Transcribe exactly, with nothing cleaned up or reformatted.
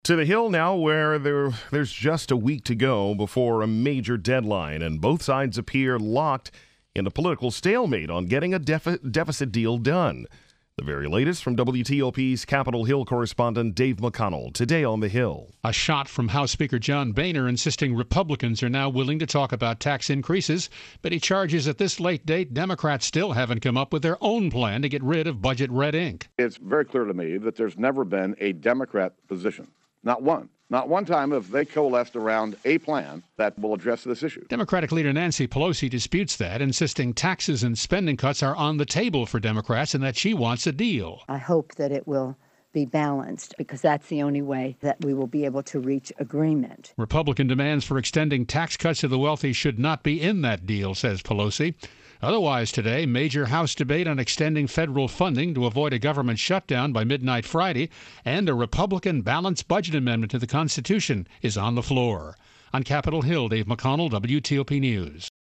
To the Hill now, where there, there's just a week to go before a major deadline, and both sides appear locked in a political stalemate on getting a defi- deficit deal done. The very latest from W T O P's Capitol Hill correspondent Dave McConnell, today on the Hill. A shot from House Speaker John Boehner insisting Republicans are now willing to talk about tax increases, but he charges at this late date Democrats still haven't come up with their own plan to get rid of budget red ink. It's very clear to me that there's never been a Democrat position. Not one. Not one time have they coalesced around a plan that will address this issue. Democratic leader Nancy Pelosi disputes that, insisting taxes and spending cuts are on the table for Democrats and that she wants a deal. I hope that it will be balanced, because that's the only way that we will be able to reach agreement. Republican demands for extending tax cuts to the wealthy should not be in that deal, says Pelosi. Otherwise today, major House debate on extending federal funding to avoid a government shutdown by midnight Friday, and a Republican balanced budget amendment to the Constitution is on the floor. On Capitol Hill, Dave McConnell, W T O P News.